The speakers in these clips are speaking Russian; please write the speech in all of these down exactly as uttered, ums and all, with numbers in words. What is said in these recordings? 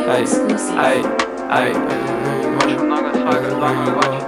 эй, эй, эй. Очень много свага, два ноль восемь.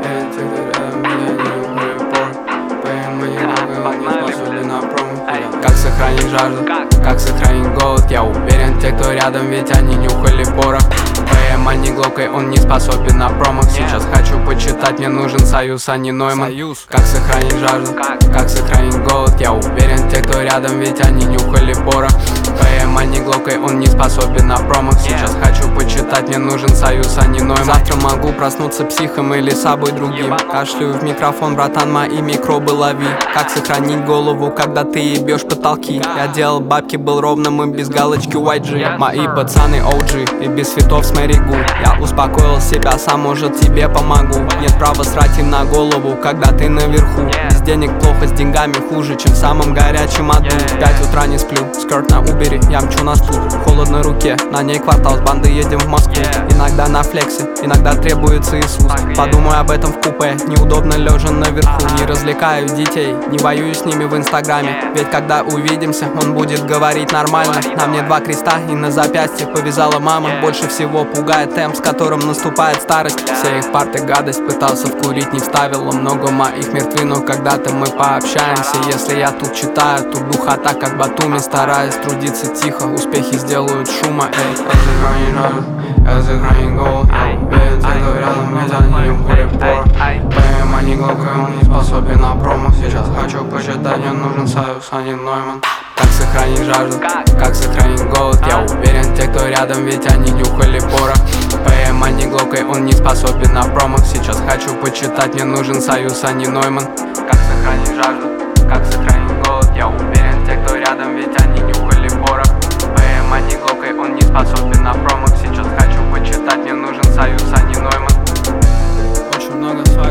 Как сохранить жажду, как сохранить голод? Я уверен, те, кто рядом, ведь они нюхали порох. ПМ, а не глокой, он не способен на промах. Сейчас хочу почитать, мне нужен союз, а не Нойман. Как сохранить жажду, как сохранить голод? Я уверен, те, кто рядом, ведь они нюхали порох. ПМ, а не глокой, он не способен на промах. Сейчас хочу почитать, мне нужен союз, а не Нойман. Завтра могу проснуться психом или собой другим. Кашляю в микрофон, братан, мои микробы лови. Как сохранить голову, когда ты ебешь потолки? Я делал бабки, был ровным и без галочки уай джи. Мои пацаны о джи и без цветов с Мэри Гу. Я успокоил себя, сам, может тебе помогу. Нет права срать им на голову, когда ты наверху. Без денег плохо, с деньгами хуже, чем в самом горячем аду. В пять утра не сплю, скорт на убере, я мчу на спут. Холодной руке, на ней квартал, с банды едем в Москву. Иногда на флексе, иногда требуется Иисус. Подумай об этом в купе, неудобно лежа наверху. Не развлекаю детей, не воюю с ними в инстаграме. Ведь когда увидимся, он будет говорить нормально. На мне два креста и на запястье повязала мама. Больше всего пугает темп, с которым наступает старость. Все их парты гадость, пытался вкурить, не вставило. Много моих мертвинок, когда-то мы пообщаемся. Если я тут читаю, тут духота, как Батуми. Стараюсь трудиться тихо, успехи сделают шума. Эй, я сохраню голод, я уверен, те, кто рядом, ведь они нюхали порох. ПМ, а не глокой, он не способен на промах. Сейчас хочу почитать, мне нужен союз, а не Нойман. Как сохранить жажду, как сохранить голод? Я уверен, те, кто рядом, ведь они нюхали порох. ПМ, а не глокой, он не способен на промах. Сейчас хочу почитать, мне нужен союз, а не Нойман. Как сохранить жажду, как сохранить голод? Я уверен, те, кто рядом, ведь они нюхали порох. ПМ, а не глокой, он не способен на промах. Сейчас хочу почитать, мне нужен союз, а не Нойман. Очень много своих.